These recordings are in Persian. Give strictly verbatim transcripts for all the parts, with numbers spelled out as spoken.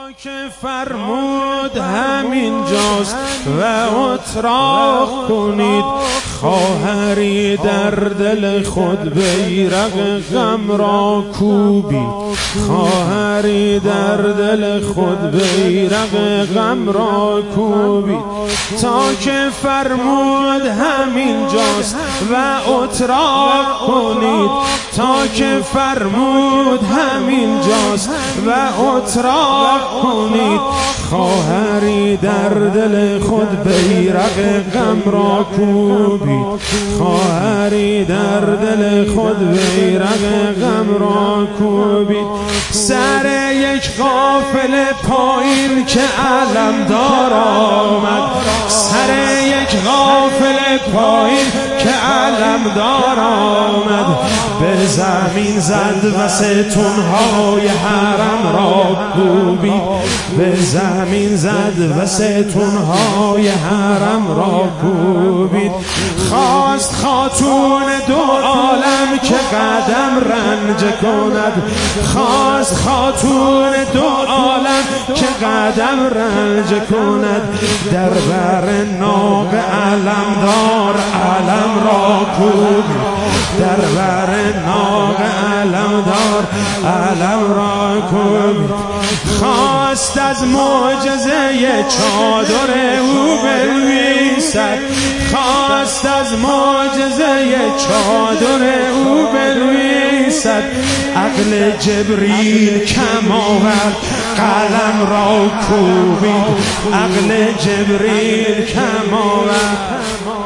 که فرمود همین جاست و اتراق کنید. خواهری در دل خود بیرق غم را کوبید. خواهری در دل خود بیرق غم را کوبید. تا که فرمود همین جاست و اتراق کنید. تا که فرمود همین جاست و اتراق کنید. خواهری در دل خود بیرق غم را کوبید. خواهری در دل خود بیرق غم را کوبید. سر یک قافله پایین که علمدار آمد. سر یک قافله پایین که علمدار آمد. به زمین زد و ستونهای حرم را کوبید. به زمین زد و ستونهای حرم را کوبید. خواست خاتون دو عالم که قدم رنج کند. خواست خاتون دو عالم که قدم رنج کند. در بر ناق علمدار علم را کوبید. در بر ناق علمدار علم را کوبید. خواست از معجزه چادر او بنویسد. خواست از معجزه چادر او بنویسد. عقل جبریل کم آورد قلم را کوبید. عقل جبریل کم آورد.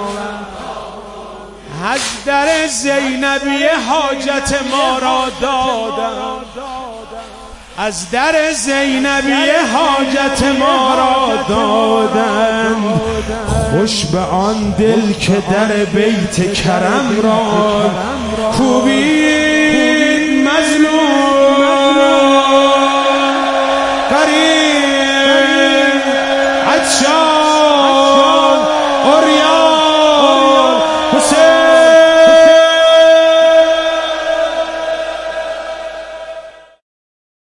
از در زینبی حاجت ما را دادند. از در زینبی حاجت ما را دادند. خوش به آن دل که در بیت کرم را کوبید. مظلوم قریب عطشان